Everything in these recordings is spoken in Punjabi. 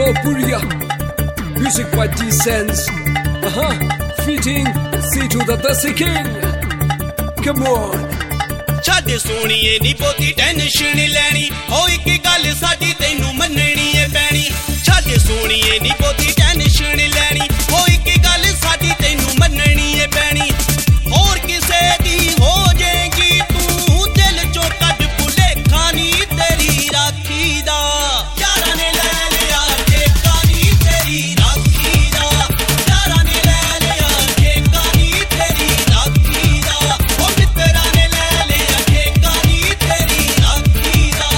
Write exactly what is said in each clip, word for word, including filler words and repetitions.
Puria. Music by D-Sense. Uh-huh. Featuring C to the Desi King. Come on. ਛੱਡ ਸੋਣੀਏ ਨੀ ਬਹੁਤੀ ਟੈਨਸ਼ਨ ਲੈਣੀ ਹੋ ਇੱਕ ਗੱਲ ਸਾਡੀ ਤੈਨੂੰ ਮੰਨਣੀ ਏ ਪੈਣੀ ਛੱਡ ਸੋਣੀਏ ਨੀ ਬਹੁਤੀ ਟੈਨਸ਼ਨ ਲੈਣੀ ਹੋ ਇੱਕ ਗੱਲ ਸਾਡੀ ਤੈਨੂੰ ਮੰਨਣੀ ਏ ਪੈਣੀ ਹੋਰ ਕਿਸੇ ਦੀ ਹੋ ਜਾਏਗੀ ਤੂੰ ਦਿਲ ਚੋਂ ਕੱਢ ਭੁਲੇਖਾ ਨੀ ਤੇਰੀ ਰਾਖੀ ਦਾ ਯਾਰਾਂ ਨੇ ਲੈ ਲਿਆ ਠੇਕਾ ਨੀ ਤੇਰੀ ਰਾਖੀ ਦਾ ਯਾਰਾਂ ਨੇ ਲੈ ਲਿਆ ਠੇਕਾ ਨੀ ਤੇਰੀ ਰਾਖੀ ਦਾ ਉਹ ਮਿੱਤਰਾਂ ਨੇ ਲੈ ਲਿਆ ਠੇਕਾ ਨੀ ਤੇਰੀ ਰਾਖੀ ਦਾ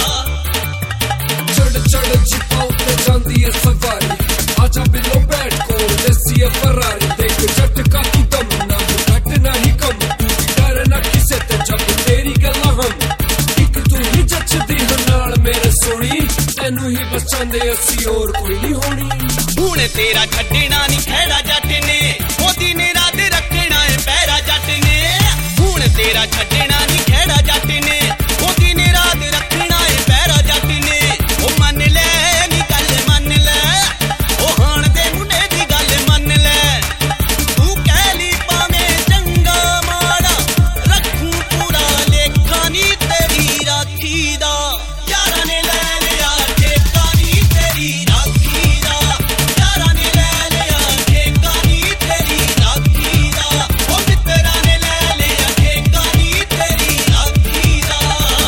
ਚੜ ਚੜ ਜਿੱਪਾਂ ਤੇ ਜਾਂਦੀ ਏ ਸਵਾਰੀ ਆਜਾ ਬਿਲੋ ਬੈਠ ਕੋਲ ਦੇਸੀ ਏ ਫਰਾਰੀ ਦੇਖ ਝਟਕਾ ਤੂੰ ਦਮ ਨਾ ਘਟ ਨਾ ਹੀ ਕਮ ਤੂੰ ਡਰ ਨਾ ਕਿਸੇ ਤੇ ਜਬ ਤੇਰੀ ਗੱਲਾਂ ਹਮ ਇੱਕ ਤੂੰ ਹੀ ਜੱਚਦੀ ਹੈ ਨਾਲ ਮੇਰੇ ਸੋਹਣੀ ਤੈਨੂੰ ਹੀ ਬਚਾਉਂਦੇ ਅਸੀਂ ਹੋਰ ਕੋਈ ਨਹੀਂ ਹੋਣੀ ਹੁਣ ਤੇਰਾ ਛੱਡਣਾ ਨੀ ਖਹਿੜਾ ਜੱਟ ਨੇ ਉਹਦੀ ਨੇ ਰਾਤ ਰੱਖਣਾ ਏ ਪਹਿਰਾ ਜੱਟ ਨੇ ਹੁਣ ਤੇਰਾ ਛੱਡਣਾ ਨੀ ਖਹਿੜਾ ਜੱਟ ਨੇ ਉਹਦੀ ਨੇ ਰਾਤ ਰੱਖਣਾ ਏ ਪਹਿਰਾ ਜੱਟ ਨੇ ਉਹ ਮੰਨ ਲੈ ਨੀ ਗੱਲ ਮੰਨ ਲੈ ਉਹ ਹਾਣ ਦੇ ਮੁੰਡੇ ਦੀ ਗੱਲ ਮੰਨ ਲੈ ਤੂੰ ਕਹਿ ਲਈ ਭਾਵੇਂ ਚੰਗਾ ਮਾੜਾ ਰੱਖੂ ਪੂਰਾ ਲੇਖਾ ਨੀ ਤੇਰੀ ਰਾਖੀ ਦਾ ਯਾਰਾਂ ਨੇ ਲੈ ਲਿਆ ਠੇਕਾ ਨੀ ਤੇਰੀ ਰਾਖੀ ਦਾ ਯਾਰਾਂ ਨੇ ਲੈ ਲਿਆ ਠੇਕਾ ਨੀ ਤੇਰੀ ਰਾਖੀ ਦਾ ਉਹ ਮਿੱਤਰਾਂ ਨੇ ਲੈ ਲਿਆ ਠੇਕਾ ਨੀ ਤੇਰੀ ਰਾਖੀ ਦਾ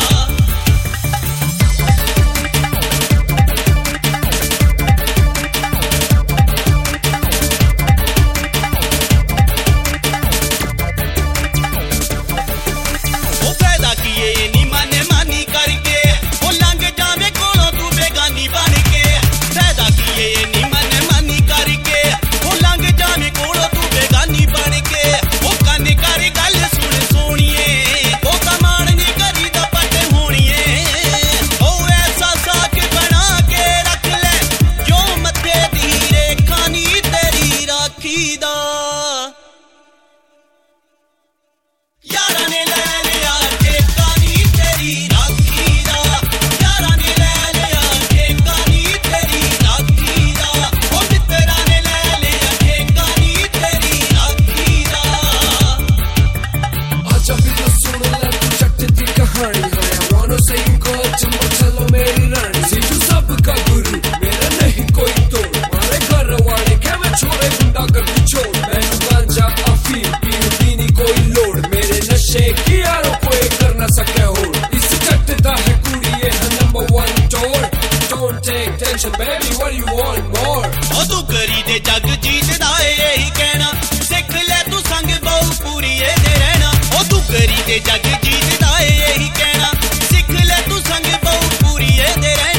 ਉਹ ਫਾਇਦਾ ਕੀ ਏ ਨੀ ਮਾਨੇ ਮਾਨੀ ਕਰਕੇ ਉਹ ਲੰਘ ਜਾਵੇਂ ਕੋਲੋਂ ਤੂੰ ਬੇਗਾਨੀ ਬਣ ਕੇ ਫਾਇਦਾ ਕੀ ਏ ਨੀ ਮਾਨੇ ਮਾਨੀ ਕਰਕੇ ਉਹ ਲੰਘ ਜਾਵੇਂ ਕੋਲੋਂ ਤੂੰ ਬੇਗਾਨੀ ਬਣ ਕੇ ਉਹ ਕੰਨ ਕਰ ਗੱਲ ਸੁਣ ਸੋਣੀਏ ਉਹ ਕਮਾਣ ਨੀ ਕਰੀ ਦਾ ਪੱਟ ਹੋਣੀਏ ਉਹ ਐਸਾ ਸਾਕ ਬਣਾ ਕੇ ਰੱਖ ਲੈ ਜੋ ਮੱਥੇ ਦੀ ਰੇਖਾ ਨੀ ਤੇਰੀ ਰਾਖੀ ਦਾ ਯਾਰਾਂ ਨੇ ਲੈ ਲਿਆ ਠੇਕਾ ਨੀ ਤੇਰੀ ਰਾਖੀ ਦਾ ਯਾਰਾਂ ਨੇ ਲੈ ਲਿਆ ਠੇਕਾ ਨੀ ਤੇਰੀ ਰਾਖੀ ਦਾ ਉਹ ਮਿੱਤਰਾਂ ਨੇ ਲੈ ਲਿਆ ਠੇਕਾ ਨੀ ਤੇਰੀ ਰਾਖੀ ਦਾ आजा बिना सुन ले तू जट दी कहानी है I wanna say you go चलो चलो मेरी रानी सीधू सबका गुरु मेरा नहीं कोई तोड़ मारे घर वाले क्या मैं छोड़े गुंडा कर तू छोड़ मैंने गांजा अफीम पीन पीनी कोई लोड मेरे नशे की यारों कोई कर ना सके होड़ इस जट दा है कुड़ी ये है number one door don't take tension baby what do you want more ਉਹ ਤੂੰ ਕਰੀ ਦੇ ਜੱਗ ਜੀਤਦਾ ਏ ਇਹੀ ਕਹਿਣਾ ਸਿੱਖ ਲੈ ਤੂੰ ਸੰਗ ਬਹੁ ਪੂਰੀ ਏ ਦੇ ਰਹਿਣਾ ਉਹ ਤੂੰ ਕਰੀ ਦੇ ਜੱਗ ਜੀਤਦਾ ਏ ਇਹੀ ਕਹਿਣਾ ਸਿੱਖ ਲੈ ਤੂੰ ਸੰਗ ਬਹੁ ਪੂਰੀ ਏ ਦੇ ਰਹਿਣਾ